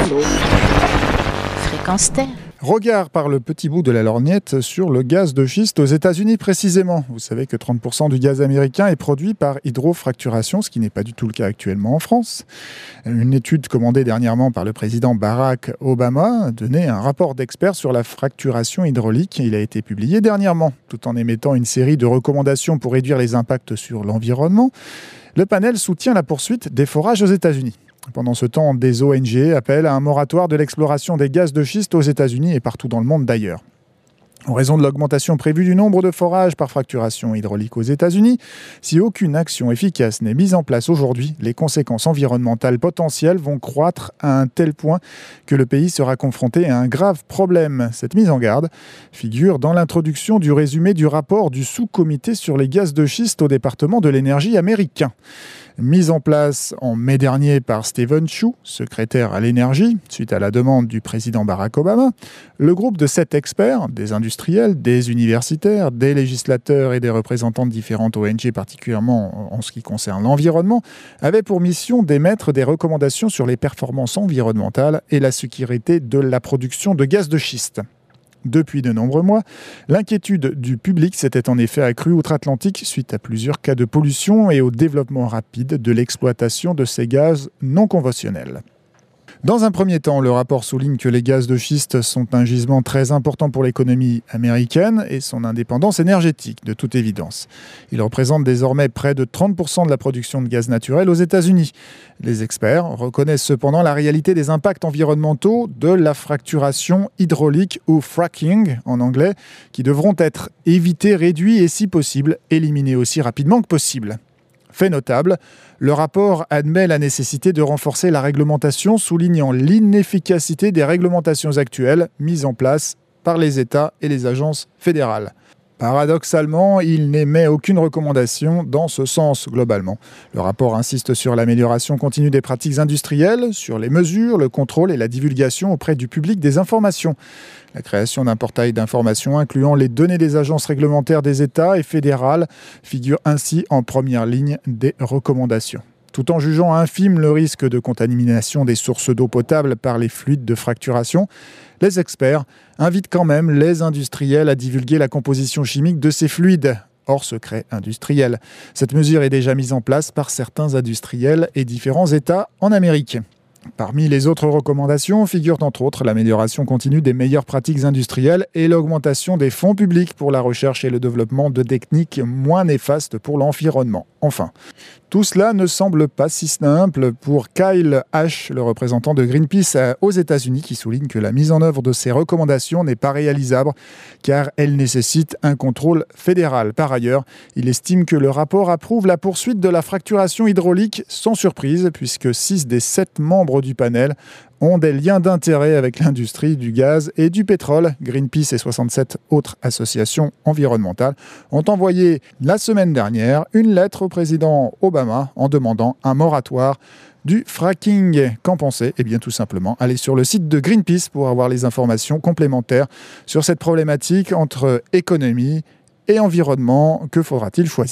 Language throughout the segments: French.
Fréquence Terre. Regard par le petit bout de la lorgnette sur le gaz de schiste aux États-Unis précisément. Vous savez que 30% du gaz américain est produit par hydrofracturation, ce qui n'est pas du tout le cas actuellement en France. Une étude commandée dernièrement par le président Barack Obama donnait un rapport d'experts sur la fracturation hydraulique. Il a été publié dernièrement, tout en émettant une série de recommandations pour réduire les impacts sur l'environnement. Le panel soutient la poursuite des forages aux États-Unis. Pendant ce temps, des ONG appellent à un moratoire de l'exploration des gaz de schiste aux États-Unis et partout dans le monde d'ailleurs. En raison de l'augmentation prévue du nombre de forages par fracturation hydraulique aux États-Unis, si aucune action efficace n'est mise en place aujourd'hui, les conséquences environnementales potentielles vont croître à un tel point que le pays sera confronté à un grave problème. Cette mise en garde figure dans l'introduction du résumé du rapport du sous-comité sur les gaz de schiste au département de l'énergie américain. Mise en place en mai dernier par Steven Chu, secrétaire à l'énergie, suite à la demande du président Barack Obama, le groupe de 7 experts, des industriels, des universitaires, des législateurs et des représentants de différentes ONG, particulièrement en ce qui concerne l'environnement, avait pour mission d'émettre des recommandations sur les performances environnementales et la sécurité de la production de gaz de schiste. Depuis de nombreux mois, l'inquiétude du public s'était en effet accrue outre-Atlantique suite à plusieurs cas de pollution et au développement rapide de l'exploitation de ces gaz non conventionnels. Dans un premier temps, le rapport souligne que les gaz de schiste sont un gisement très important pour l'économie américaine et son indépendance énergétique, de toute évidence. Ils représentent désormais près de 30% de la production de gaz naturel aux États-Unis. Les experts reconnaissent cependant la réalité des impacts environnementaux de la fracturation hydraulique ou fracking en anglais, qui devront être évités, réduits et si possible, éliminés aussi rapidement que possible. Fait notable, le rapport admet la nécessité de renforcer la réglementation, soulignant l'inefficacité des réglementations actuelles mises en place par les États et les agences fédérales. Paradoxalement, il n'émet aucune recommandation dans ce sens globalement. Le rapport insiste sur l'amélioration continue des pratiques industrielles, sur les mesures, le contrôle et la divulgation auprès du public des informations. La création d'un portail d'information incluant les données des agences réglementaires des États et fédérales figure ainsi en première ligne des recommandations. Tout en jugeant infime le risque de contamination des sources d'eau potable par les fluides de fracturation, les experts invitent quand même les industriels à divulguer la composition chimique de ces fluides, hors secret industriel. Cette mesure est déjà mise en place par certains industriels et différents États en Amérique. Parmi les autres recommandations figurent entre autres l'amélioration continue des meilleures pratiques industrielles et l'augmentation des fonds publics pour la recherche et le développement de techniques moins néfastes pour l'environnement. Enfin, tout cela ne semble pas si simple pour Kyle H., le représentant de Greenpeace aux États-Unis, qui souligne que la mise en œuvre de ces recommandations n'est pas réalisable car elle nécessite un contrôle fédéral. Par ailleurs, il estime que le rapport approuve la poursuite de la fracturation hydraulique sans surprise, puisque 6 des 7 membres du panel ont des liens d'intérêt avec l'industrie du gaz et du pétrole. Greenpeace et 67 autres associations environnementales ont envoyé la semaine dernière une lettre au président Obama en demandant un moratoire du fracking. Qu'en penser ? Eh bien tout simplement, allez sur le site de Greenpeace pour avoir les informations complémentaires sur cette problématique entre économie et environnement. Que faudra-t-il choisir ?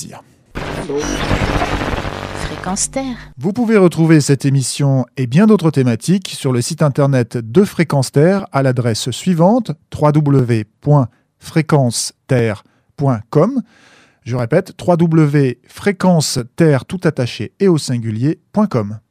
Fréquence Terre. Vous pouvez retrouver cette émission et bien d'autres thématiques sur le site internet de Fréquence Terre à l'adresse suivante www.fréquenceterre.com. Je répète, www.fréquenceterre tout attaché et au singulier.com.